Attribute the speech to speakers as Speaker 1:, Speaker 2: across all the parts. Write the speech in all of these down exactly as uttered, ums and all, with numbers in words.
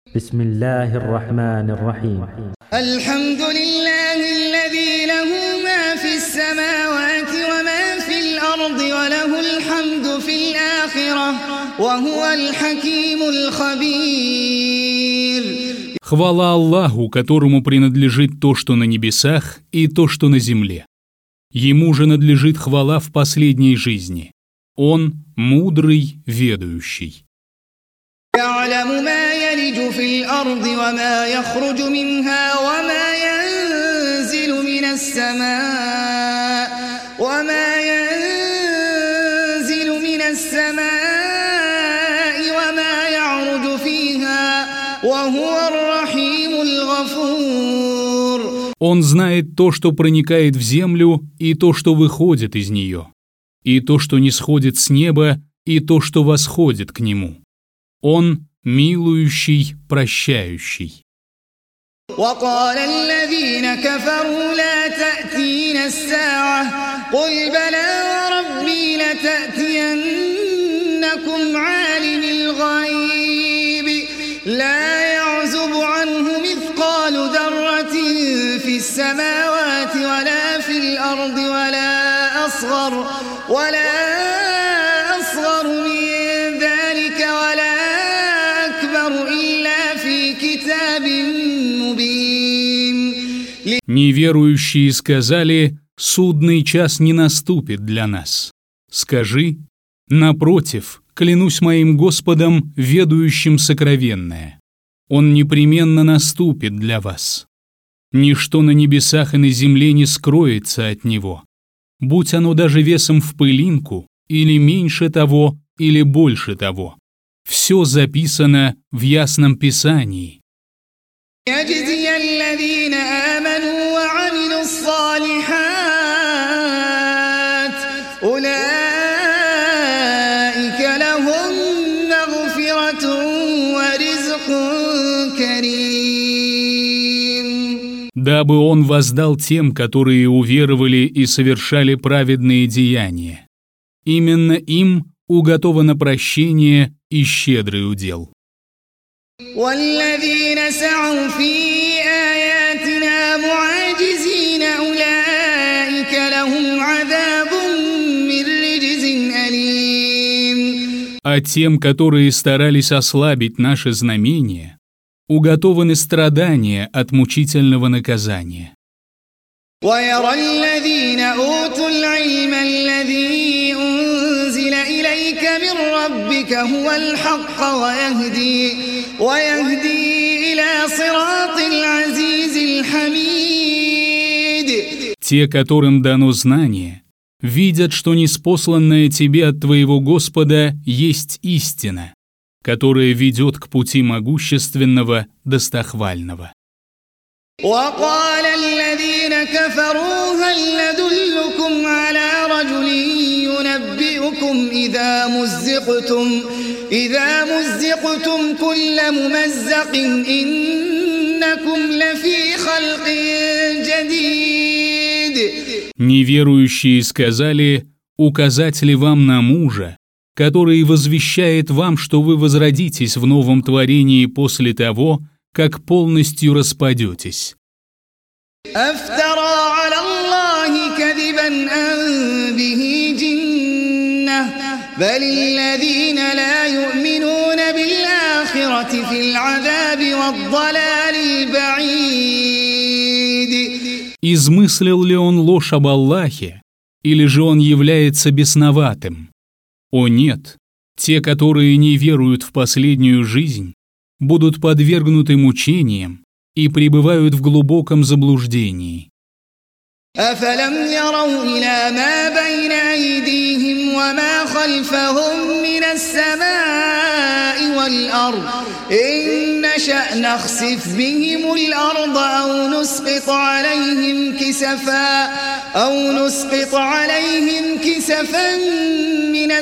Speaker 1: بسم الله الرحمن الرحيم
Speaker 2: الحمد لله الذي له ما في السماوات وما في الأرض وله الحمد في الآخرة وهو الحكيم الخبير.
Speaker 3: Хвала Аллаху, которому принадлежит то, что на небесах, и то, что на земле. Ему же надлежит хвала в последней жизни. Он мудрый, ведающий.
Speaker 2: يعلم ما يلج في الأرض وما يخرج منها وما ينزل من السماء وما ينزل من السماء وما يعرج فيها وهو الرحيم الغفور.
Speaker 3: Он знает то, что проникает в землю, и то, что выходит из нее, и то, что не сходит с неба, и то, что восходит к нему. Он милующий, прощающий.
Speaker 2: وقال الذين كفروا لا تأتينا الساعة قل بلى وربي لتأتينكم عالم الغيب لا يعزب عنه مثقال ذرة في السماوات ولا في الأرض ولا أصغر ولا أصغر من ذلك ولا
Speaker 3: Неверующие сказали: «Судный час не наступит для нас». Скажи: «Напротив, клянусь моим Господом, ведающим сокровенное, Он непременно наступит для вас. Ничто на небесах и на земле не скроется от Него, будь оно даже весом в пылинку, или меньше того, или больше того. Все записано в Ясном Писании».
Speaker 2: يجزي الذين آمنوا وعملوا الصالحات أولئك لهم مغفرة ورزق كريم.
Speaker 3: Дабы Он воздал тем, которые уверовали и совершали праведные деяния. Именно им уготовано прощение и щедрый удел.
Speaker 2: والذين سعوا في آياتنا معاجزين أولئك لهم عذاب من رجز أليم.
Speaker 3: А тем, которые старались ослабить наши знамения, уготованы страдания от мучительного наказания.
Speaker 2: ويرى الذين أوتوا العلم الذي أنزل إليك من ربك هو الحق ويهدي ويهدي إلى صراط العزيز الحميد.
Speaker 3: Те, которым дано знание, видят, что ниспосланное тебе от твоего Господа есть истина, которая ведет к пути могущественного, достохвального.
Speaker 2: وقال الذين كفروا هل ندلكم على رجل ينبئكم إذا مزقتم إذا مزقتم كل ممزق إنكم لفي خلق جديد.
Speaker 3: Неверующие сказали: указать ли вам на мужа, который возвещает вам, что вы возродитесь в новом творении после того, как полностью распадетесь.
Speaker 2: أفترى على الله كذبا أم به جنة بل الذين لا يؤمنون بالآخرة في العذاب والضلال البعيد.
Speaker 3: Измыслил ли он ложь об Аллахе, или же он является бесноватым? О нет, те, которые не веруют в последнюю жизнь, будут подвергнуты мучениям и пребывают в глубоком заблуждении.
Speaker 2: أفلم يروا إلى ما بين أيديهم وما خلفهم من السماء والأرض إن نشأ نخسف بهم الأرض أو نسقط عليهم كسفا أو نسقط عليهم كسفا من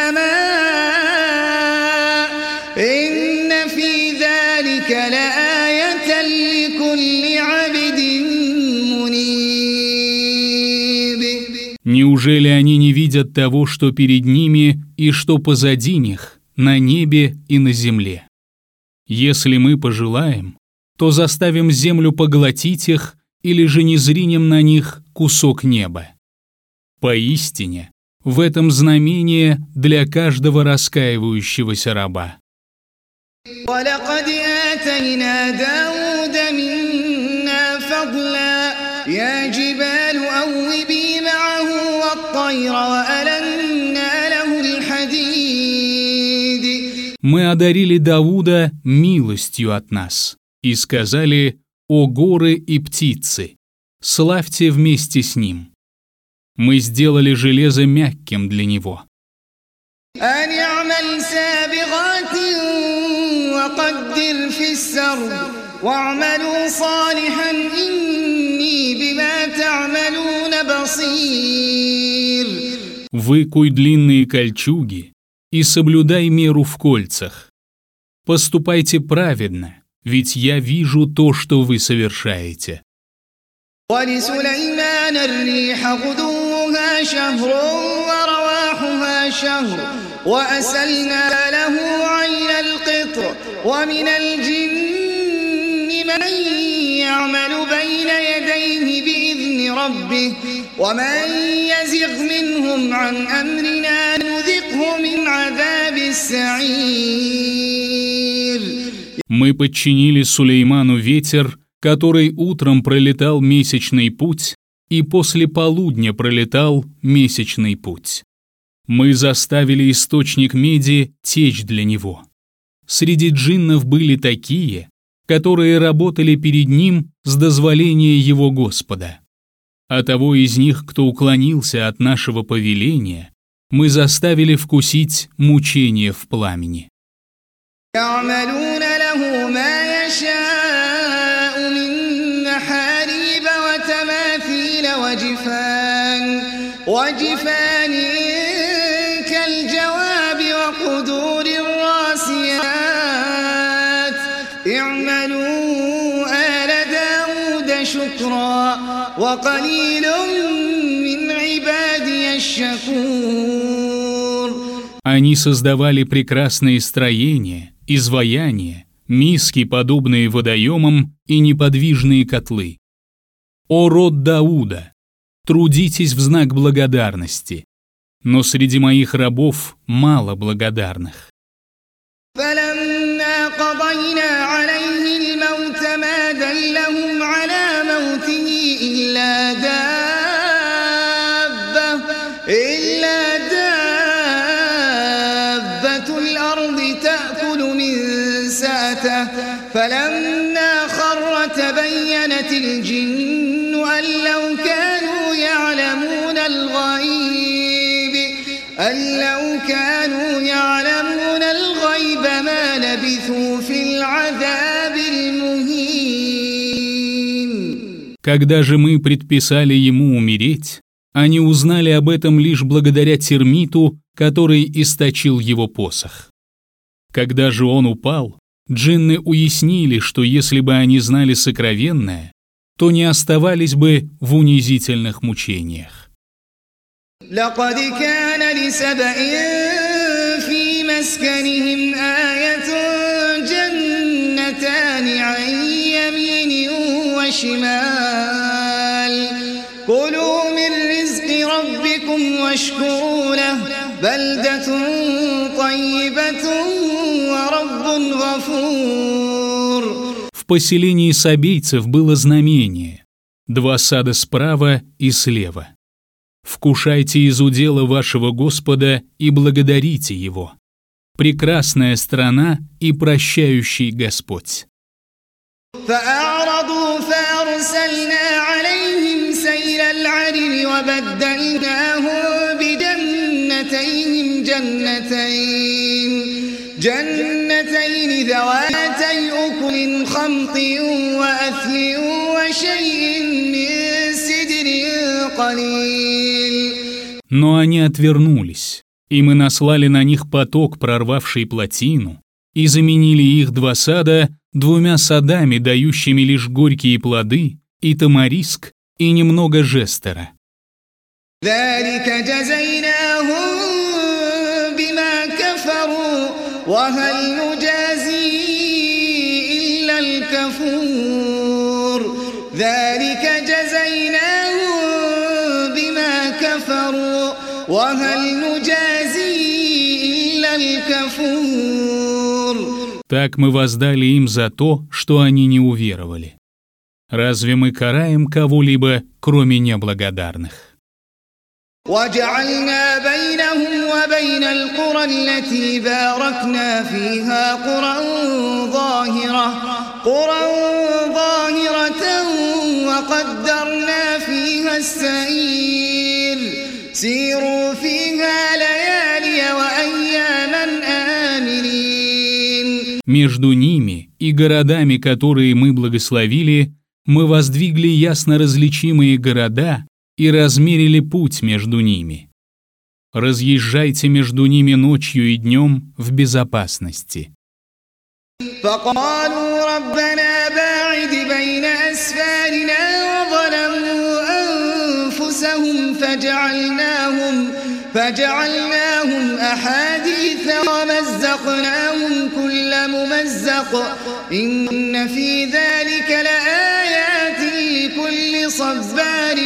Speaker 2: السماء إن في ذلك لآية لكل عبد منيب.
Speaker 3: Неужели они не видят того, что перед ними и что позади них, на небе и на земле? Если мы пожелаем, то заставим землю поглотить их или же не зринем на них кусок неба. Поистине, в этом знамение для каждого раскаивающегося раба.
Speaker 2: وَلَقَدْ آتَيْنَا دَاوُودَ مِنَّا فَضْلًا يَا جِبَالُ أَوِّبِي مَعَهُ وَالطَّيْرَ وَأَلَنَّا لَهُ الْحَدِيدَ.
Speaker 3: Мы одарили Давуда милостью от нас и сказали: «О горы и птицы, славьте вместе с ним». Мы сделали железо мягким для него.
Speaker 2: أَنِ اعْمَلْ سَابِغَاتٍ وَقَدِّرْ فِي السَّرْدِ وَاعْمَلُوا صَالِحًا إِنِّي بِمَا تَعْمَلُونَ بَصِيرٌ.
Speaker 3: Выкуй длинные кольчуги и соблюдай меру в кольцах. Поступайте праведно, ведь я вижу то, что вы совершаете.
Speaker 2: وَلِسُلَيْمَانَ الرِّيحَ غُدُوُّهَا شَهْرٌ وَرَوَاحُهَا شَهْرٌ وَأَسَلْنَا لَهُ عَيْنَ الْقِطْرِ وَمِنَ الْجِنِّ مَن يَعْمَلُ بَيْنَ يَدَيْهِ بِإِذْنِ رَبِّهِ وَمَن يَزِغْ مِنْهُمْ عَنْ أَمْرِنَا نُذِقْهُ مِنْ عَذَابِ السَّعِيرِ.
Speaker 3: Мы подчинили Сулейману ветер, который утром пролетал месячный путь, и после полудня пролетал месячный путь. Мы заставили источник меди течь для него. Среди джиннов были такие, которые работали перед ним с дозволения его Господа. А того из них, кто уклонился от нашего повеления, мы заставили вкусить мучения в пламени.
Speaker 2: يَعْمَلُونَ لَهُ مَا يَشَاءُ مِن مَّحَارِيبَ وَتَمَاثِيلَ وَجِفَانٍ وَجِفَانٍ كَالْجَوَابِ وَقُدُورٍ رَّاسِيَاتٍ اعْمَلُوا آلَ دَاوُودَ شُكْرًا وَقَلِيلٌ مِّنْ عِبَادِيَ الشَّكُورُ.
Speaker 3: Они создавали прекрасные строения, изваяния, миски, подобные водоемам, и неподвижные котлы. О род Дауда, трудитесь в знак благодарности, но среди моих рабов мало благодарных.
Speaker 2: فَلَمَّا قَضَيْنَا عَلَيْهِ الْمَوْتَ مَا دَلَّهُمْ عَلَى مَوْتِهِ إِلَّا دَابَّةٌ إِلَّا دَابَّةُ الْأَرْضِ تَأْكُلُ مِنْ سَأَتَهُ فَلَمَّا خَرَّ تَبَيَّنَتِ الْجِنُّ أَن لَّوْ كَانُوا يَعْلَمُونَ الْغَيْبَ أَن لَّوْ كَانُوا يَعْلَمُونَ الْغَيْبَ مَا لَبِثُوا فِي الْعَذَابِ الْمُهِينِ.
Speaker 3: Когда же мы предписали ему умереть, они узнали об этом лишь благодаря термиту, который источил его посох. Когда же он упал, джинны уяснили, что если бы они знали сокровенное, то не оставались бы в унизительных мучениях.
Speaker 2: لقد كان لسبإ في مسكنهم آية جنتان عن يمين وشمال كلوا من رزق ربكم واشكروا له بلدة طيبة ورب غفور.
Speaker 3: В поселении сабейцев было знамение, два сада справа и слева. Вкушайте из удела вашего Господа и благодарите Его. Прекрасная страна и прощающий Господь.
Speaker 2: فأعرضوا فأرسلنا عليهم سيل العرم وبدلناهم بجنتين جنتين جنتين ذواتي أكل خمط وأثل وشيء من سدر قليل.
Speaker 3: Но они отвернулись, и мы наслали на них поток, прорвавший плотину, и заменили их два сада двумя садами, дающими лишь горькие плоды, и тамариск, и немного жестера.
Speaker 2: ذلك جزيناهم بما كفروا وهل نجازي الكفور ذلك جزيناهم بما كفروا وهل نجازي إلا الكفور.
Speaker 3: Так мы воздали им за то, что они не уверовали. Разве мы караем кого-либо, кроме неблагодарных?
Speaker 2: وجعلنا بينهم وبين القرى التي باركنا فيها قرى ظاهرة قرى ظاهرة وقدرنا فيها السير سيروا فيها ليالي وأياما آمنين.
Speaker 3: Между ними и городами, которые мы благословили, мы воздвигли ясно различимые города и размерили путь между ними. Разъезжайте между ними ночью и днем в безопасности.
Speaker 2: فقالوا ربنا باعد بين أسفارنا وظلموا أنفسهم فجعلناهم فجعلناهم أحاديث ومزقناهم كل ممزق إن في ذلك لآيات لكل صبار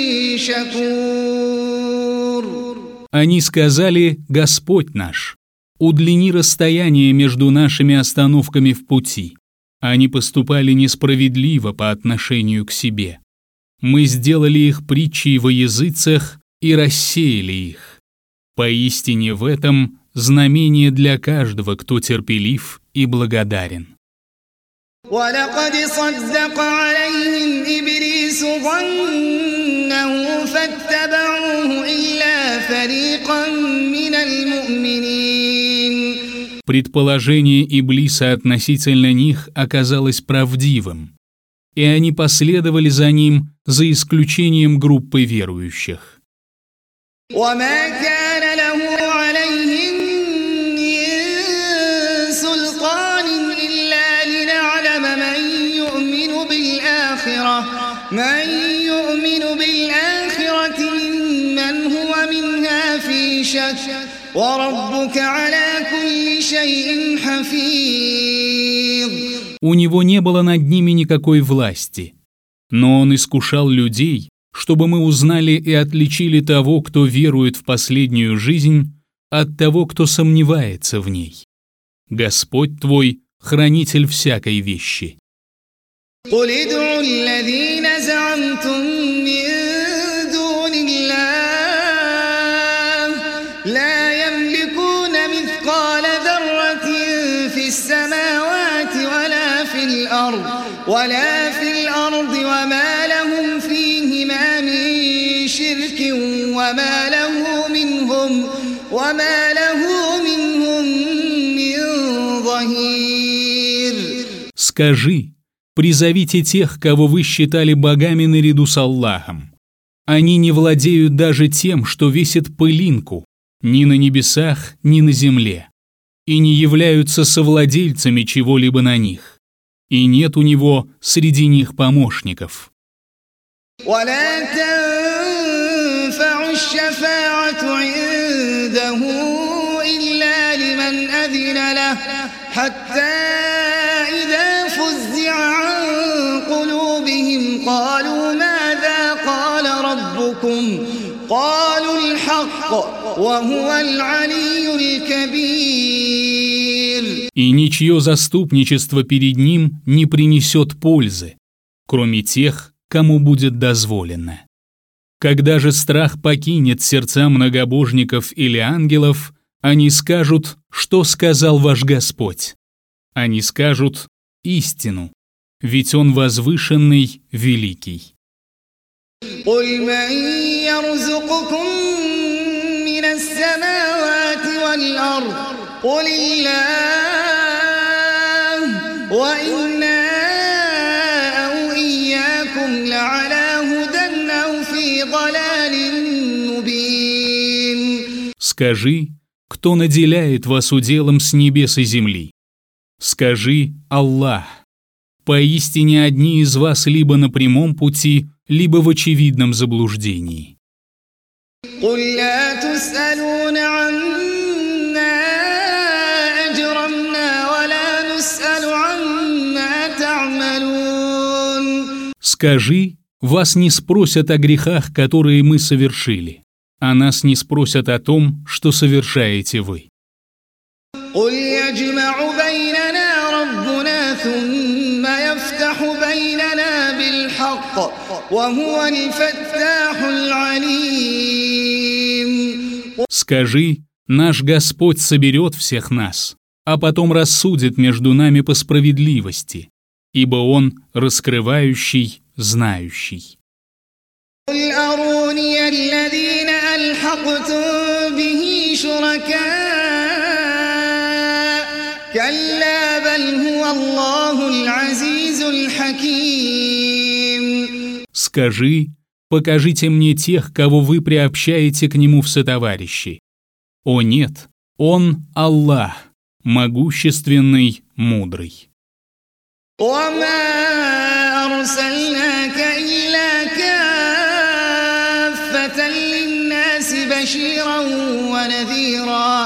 Speaker 2: شكور.
Speaker 3: Они сказали: «Господь наш, удлини расстояние между нашими остановками в пути». Они поступали несправедливо по отношению к себе. Мы сделали их притчей во языцах и рассеяли их. Поистине в этом знамение для каждого, кто терпелив и благодарен.
Speaker 2: ولقد صدق عليهم إبليس ظنه فاتبعوه إلا فريقا من المؤمنين.
Speaker 3: Предположение Иблиса относительно них оказалось правдивым, и они последовали за ним за исключением группы верующих.
Speaker 2: وما كان له عليهم من سلطان إلا لنعلم من يؤمن بالآخرة من يؤمن بالآخرة ممن هو منها في شك وربك على كل شيء حفيظ.
Speaker 3: У него не было над ними никакой власти, но он искушал людей, чтобы мы узнали и отличили того, кто верует в последнюю жизнь, от того, кто сомневается в ней. Господь твой — хранитель всякой вещи.
Speaker 2: قل ادعوا الذين زعمتم من دون الله لا يملكون مثقال ذرة في السماوات ولا في الأرض ولا في الأرض وما لهم فيهما من شرك وما له منهم وما له منهم من ظهير.
Speaker 3: Скажи: призовите тех, кого вы считали богами наряду с Аллахом. Они не владеют даже тем, что весит пылинку, ни на небесах, ни на земле, и не являются совладельцами чего-либо на них, и нет у него среди них помощников.
Speaker 2: ولا تنفع الشفاعة عنده إلا لمن أذن له حتى إذا فزع عن قلوبهم قالوا ماذا قال ربكم قالوا الحق وهو العلي الكبير.
Speaker 3: И ничье заступничество перед ним не принесет пользы, кроме тех, кому будет дозволено. Когда же страх покинет сердца многобожников или ангелов, они скажут: что сказал ваш Господь? Они скажут истину, ведь Он возвышенный, великий.
Speaker 2: قل من يرزقكم من السماوات والأرض قل الله وإنا أو إياكم لعلى هدى أو في ضلال مبين.
Speaker 3: Скажи, кто наделяет вас уделом с небес и земли? Скажи: Аллах. Поистине одни из вас либо на прямом пути, либо в очевидном заблуждении.
Speaker 2: قل لا تسألون عما أجرمنا ولا نسأل عما تعملون.
Speaker 3: Скажи, вас не спросят о грехах, которые мы совершили, а нас не спросят о том, что совершаете вы.
Speaker 2: قل يجمع بيننا ربنا ثم يفتح بيننا بالحق وهو الفتاح العليم.
Speaker 3: Скажи, наш Господь соберет всех нас, а потом рассудит между нами по справедливости, ибо Он раскрывающий, знающий.
Speaker 2: قل أروني الذين ألحقتم به شركاء كلا بل هو الله العزيز الحكيم.
Speaker 3: Скажи, покажите мне тех, кого вы приобщаете к Нему в сотоварищи. О нет, Он Аллах, могущественный, мудрый.
Speaker 2: وما أرسلناك إلا كافة للناس بشيرا ونذيرا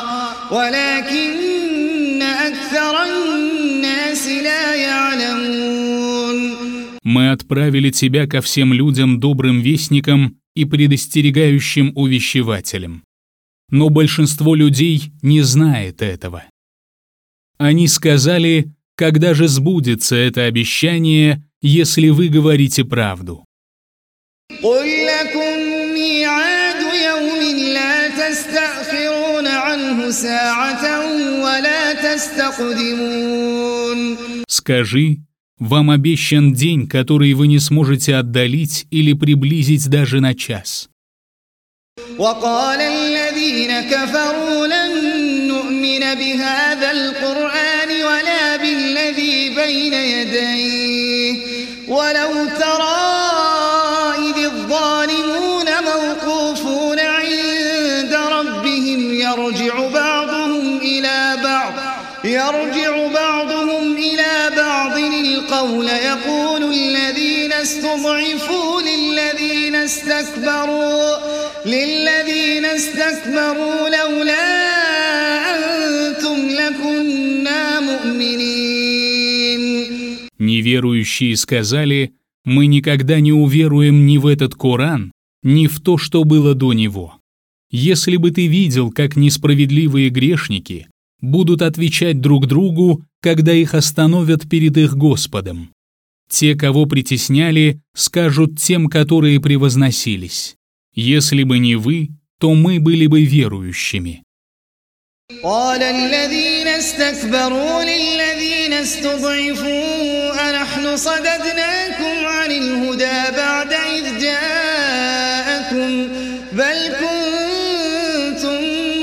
Speaker 2: ولكن أكثر الناس لا يعلمون.
Speaker 3: Мы отправили тебя ко всем людям добрым вестником и предостерегающим увещевателем. Но большинство людей не знает этого. Они сказали: когда же сбудется это обещание, если вы говорите правду?
Speaker 2: قل لكم ميعاد يوم لا تستأخرون عنه ساعة ولا تستقدمون.
Speaker 3: Скажи, вам обещан день, который вы не сможете отдалить или приблизить даже на час.
Speaker 2: وقال الذين كفروا لن نؤمن بهذا القرآن ولا بالذي بين يديه ولو ترى إذ الظالمون موقوفون عند ربهم يرجع بعضهم إلى بعض يرجع بعضهم إلى بعض القول يقول الذين استضعفوا للذين استكبروا للذين استكبروا لولا أنتم لكنا مؤمنين.
Speaker 3: Неверующие сказали: мы никогда не уверуем ни в этот Коран, ни в то, что было до него. Если бы ты видел, как несправедливые грешники будут отвечать друг другу, когда их остановят перед их Господом. Те, кого притесняли, скажут тем, которые превозносились: если бы не вы, то мы были бы верующими.
Speaker 2: قال الذين استكبروا للذين استضعفوا أنحن صددناكم عن الهدى بعد إذ جاءكم بل كنتم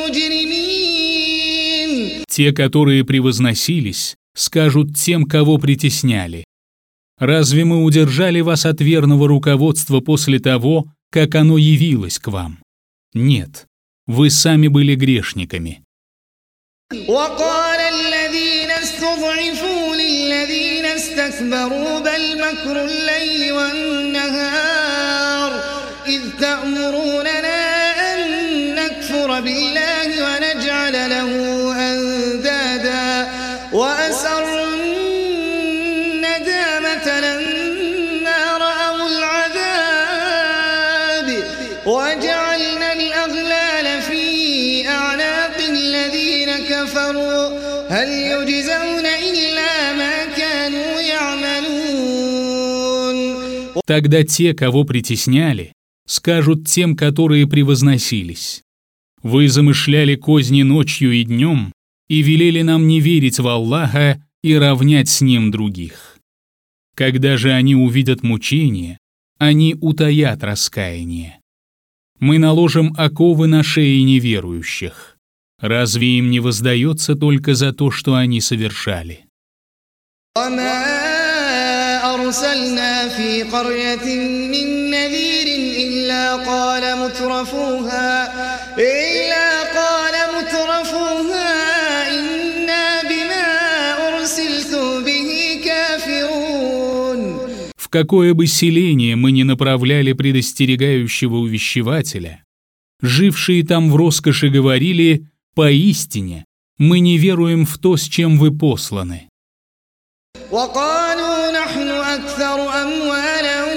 Speaker 2: مجرمين.
Speaker 3: Те, которые превозносились, скажут тем, кого притесняли: разве мы удержали вас от верного руководства после того, как оно явилось к вам? Нет, вы сами были грешниками.
Speaker 2: وقال الذين استضعفوا للذين استكبروا بل مكر الليل والنهار إذ تأمروننا أن نكفر بالله ونجعل له أندادا وأسروا الندامة لما رأوا العذاب وجعلنا الأغلال في أعناق الذين كفروا هل يجزون إلا ما كانوا يعملون.
Speaker 3: Тогда те, кого притесняли, скажут тем, которые превозносились: вы замышляли козни ночью и днем и велели нам не верить в Аллаха и равнять с Ним других. Когда же они увидят мучение, они утаят раскаяние. Мы наложим оковы на шеи неверующих. Разве им не воздается только за то, что они совершали?
Speaker 2: وما أرسلنا في قرية من نذير إلا قال مترفوها إلا قال مترفوها إنا بما أرسلتم به كافرون.
Speaker 3: В какое бы селение мы ни направляли предостерегающего увещевателя, жившие там в роскоши говорили: поистине, мы не веруем в то, с чем вы посланы.
Speaker 2: وقالوا نحن أكثر أموالا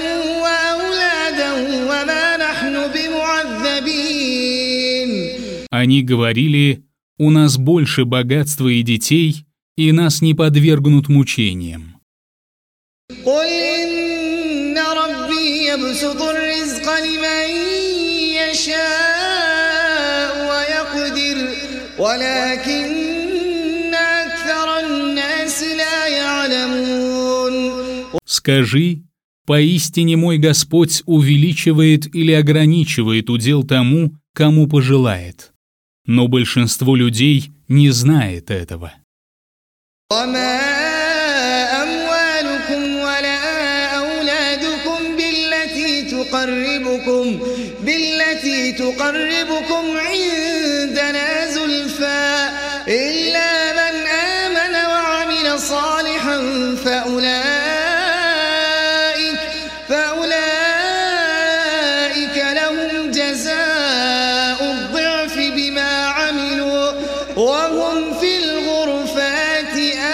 Speaker 3: Они говорили: «У нас больше богатства и детей, и нас не подвергнут мучениям».
Speaker 2: قل إن ربي يبسط الرزق لمن يشاء ويقدر ولكن أكثر الناس لا يعلمون.
Speaker 3: Скажи: поистине мой Господь увеличивает или ограничивает удел тому, кому пожелает, но большинство людей не знает этого.
Speaker 2: تقربكم بالتي تقربكم عندنا زلفى إلا من آمن وعمل صالحا فأولئك فأولئك لهم جزاء الضعف بما عملوا وهم في الغرفات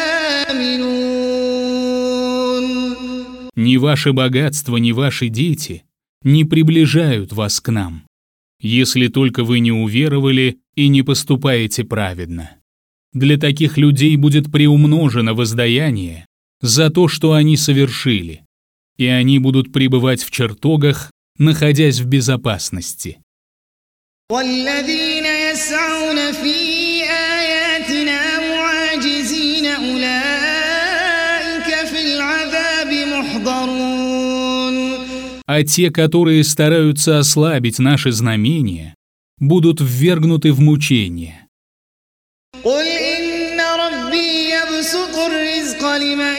Speaker 2: آمنون.
Speaker 3: Ни ваше богатство, ни ваши дети не приближают вас к нам, если только вы не уверовали и не поступаете праведно. Для таких людей будет приумножено воздаяние за то, что они совершили, и они будут пребывать в чертогах, находясь в безопасности.
Speaker 2: والذين يسعون في آياتنا معاجزين أولئك في العذاب محضرون.
Speaker 3: А те, которые стараются ослабить наши знамения, будут ввергнуты в мучение.
Speaker 2: قل إن ربي يبسط الرزق لمن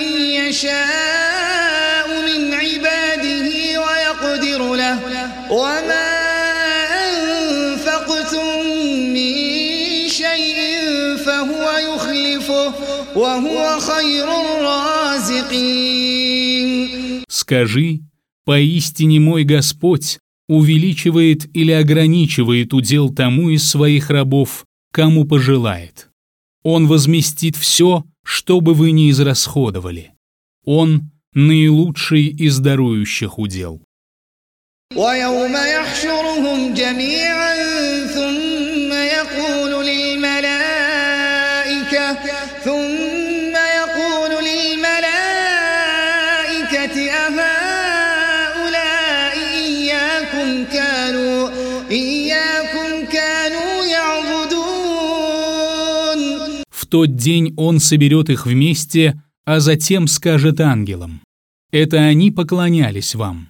Speaker 2: يشاء من عباده ويقدر له وما أنفقتم من شيء فهو يخلفه وهو خير الرازقين.
Speaker 3: Скажи: поистине мой Господь увеличивает или ограничивает удел тому из своих рабов, кому пожелает. Он возместит все, что бы вы ни израсходовали. Он наилучший из дарующих удел.
Speaker 2: ويوم يحشرهم جميعا ثم يقول للملائكة ثم يقول للملائكة أهؤلاء إياكم كانوا إياكم كانوا يعبدون.
Speaker 3: В тот день Он соберет их вместе, а затем скажет ангелам: это они поклонялись вам.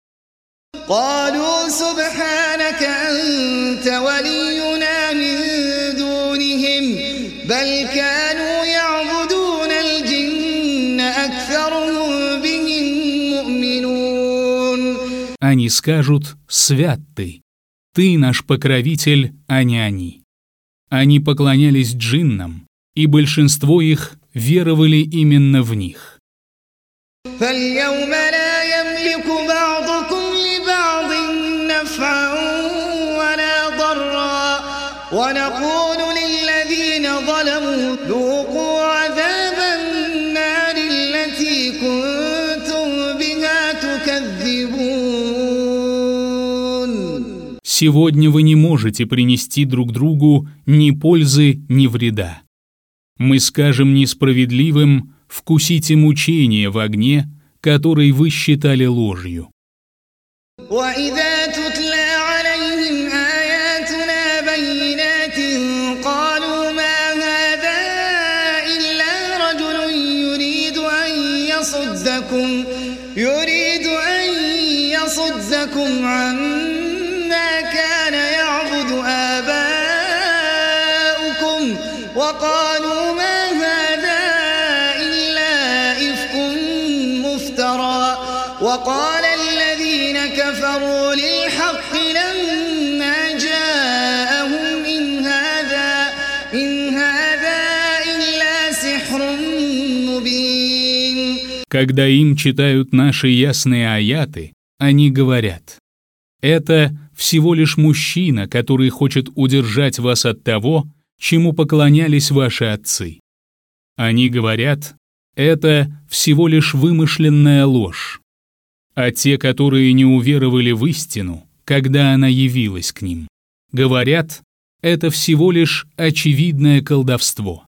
Speaker 2: قالوا سبحانك أنت ولينا من دونهم بل كانوا يعبدون الجن أكثرهم بهم مؤمنون.
Speaker 3: Они скажут: свят ты, ты наш покровитель, а не они. Они поклонялись джиннам, и большинство их веровали именно в них.
Speaker 2: فاليوم لا يملك بعضكم لبعض نفعا ولا ضرا ونقول للذين ظلموا ذوقوا عذاب النار التي كنتم بها تكذبون.
Speaker 3: Сегодня вы не можете принести друг другу ни пользы, ни вреда. Мы скажем несправедливым: вкусите мучения в огне, который вы считали ложью.
Speaker 2: وإذا تتلى عليهم آياتنا بينات قالوا ما هذا إلا رجل يريد أن يصدكم يريد أن يصدكم عما كان يعبد آباؤكم وقالوا ما هذا وقال الذين كفروا للحق لما جاءهم إن هذا إن هذا إلا سحر مبين.
Speaker 3: Когда им читают наши ясные аяты, они говорят: это всего лишь мужчина, который хочет удержать вас от того, чему поклонялись ваши отцы. Они говорят: это всего лишь вымышленная ложь. А те, которые не уверовали в истину, когда она явилась к ним, говорят: это всего лишь очевидное колдовство.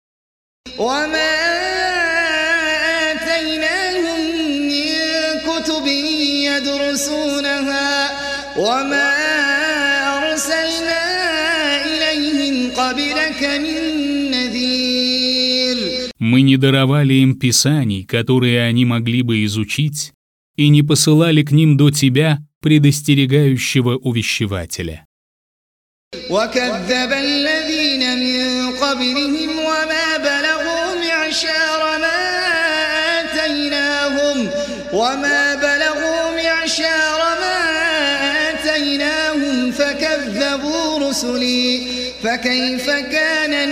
Speaker 3: Мы не даровали им писаний, которые они могли бы изучить, и не посылали к ним до тебя предостерегающего увещевателя.
Speaker 2: وكذب الذين من قبلهم وما بلغوا معشار ما آتيناهم وما بلغوا معشار ما آتيناهم فكذبوا رسلي فكيف كان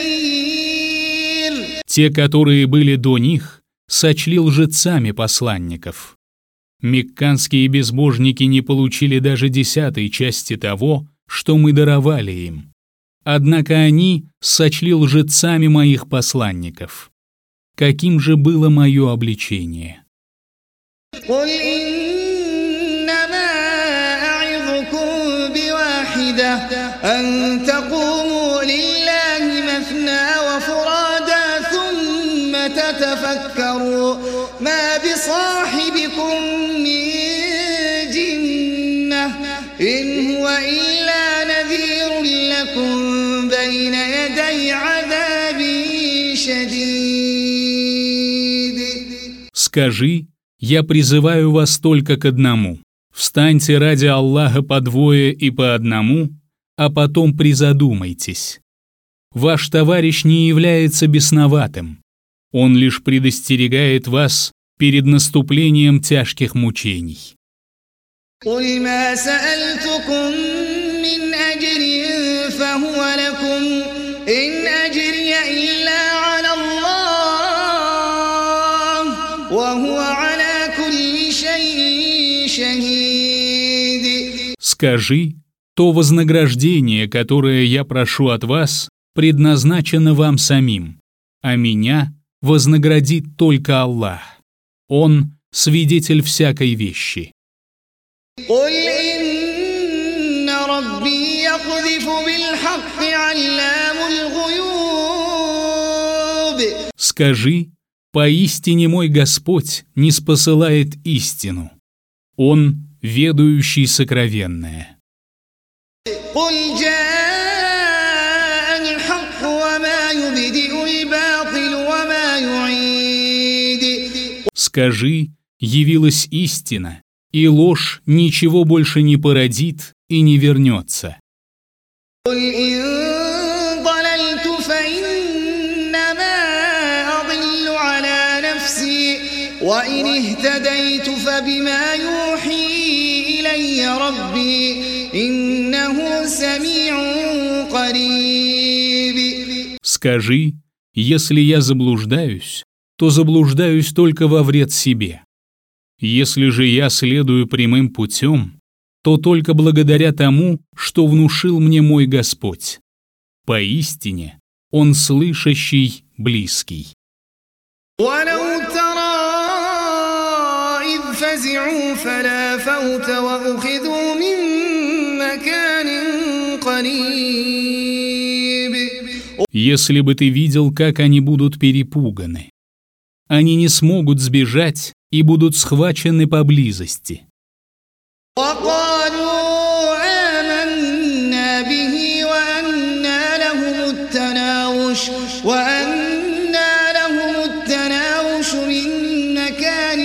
Speaker 2: نكير.
Speaker 3: Те, которые были до них, сочли лжецами посланников. Мекканские безбожники не получили даже десятой части того, что мы даровали им. Однако они сочли лжецами моих посланников. Каким же было мое обличение?
Speaker 2: قل إنما أعظكم بواحدة أن تقوموا لله مثنى وفرادا ثم تتفكروا ما بصاحبكم من جنة إن هو إلا نذير لكم بين يدي عذاب شديد.
Speaker 3: Скажи, я призываю вас только к одному. Встаньте ради Аллаха по двое и по одному, а потом призадумайтесь. Ваш товарищ не является бесноватым. Он лишь предостерегает вас перед наступлением тяжких мучений.
Speaker 2: قل ما سألتكم من أجر فهو لكم إن أجري إلا على الله وهو على كل شيء شهيد.
Speaker 3: Скажи, то вознаграждение, которое я прошу от вас, предназначено вам самим, а меня вознаградит только Аллах. Он свидетель всякой вещи.
Speaker 2: قل إن ربي يقذف بالحق علام الغيوب.
Speaker 3: Скажи, поистине мой Господь ниспосылает истину. Он ведающий сокровенное.
Speaker 2: قل جاء الحق وما يبدئ الباطل وما يعيد.
Speaker 3: Скажи, явилась истина, и ложь ничего больше не породит и не вернется.
Speaker 2: قل إن ضللت فإنما أضل على نفسي وإن اهتديت فبما يوحي إلي ربي إنه سميع قريب.
Speaker 3: Скажи, если я заблуждаюсь, то заблуждаюсь только во вред себе. Если же я следую прямым путем, то только благодаря тому, что внушил мне мой Господь. Поистине, Он слышащий, близкий.
Speaker 2: ولو ترى إذ فزعوا فلا فوت وأخذوا من مكان قريب.
Speaker 3: Если бы ты видел, как они будут перепуганы. Они не смогут сбежать и будут схвачены поблизости.
Speaker 2: وقالوا آمنا به وأنى لهم التناوش وأنى لهم التناوش من مكان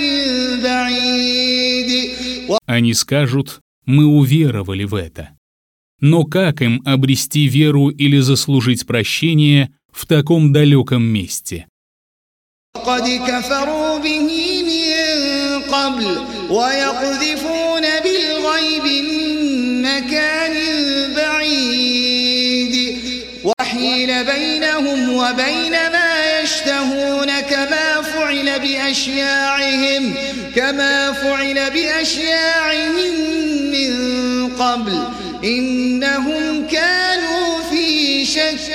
Speaker 2: بعيد.
Speaker 3: Они скажут, мы уверовали в это. Но как им обрести веру или заслужить прощение в таком далеком месте?
Speaker 2: قد كفروا به من قبل ويقذفون بالغيب من مكان بعيد وحيل بينهم وبين ما يشتهون كما فعل بأشياعهم كما فعل بأشياعهم من قبل إنهم كانوا في شك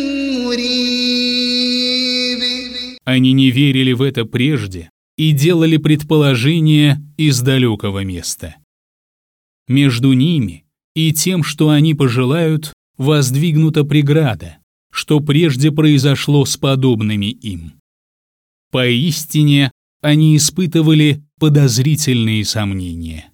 Speaker 2: مريب.
Speaker 3: Они не верили в это прежде и делали предположения из далекого места. Между ними и тем, что они пожелают, воздвигнута преграда, что прежде произошло с подобными им. Поистине, они испытывали подозрительные сомнения.